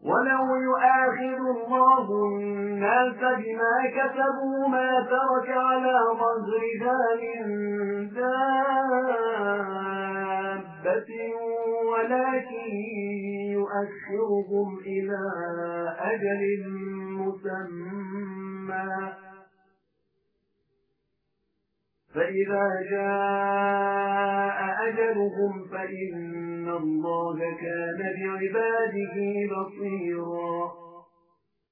ولو يؤاخذ الله الناس بما كسبوا ما ترك على ظهرها من دابة ولكن يؤخرهم إلى أجل مسمى فإذا جاء أجلهم فإن الله كان بعباده بصيرا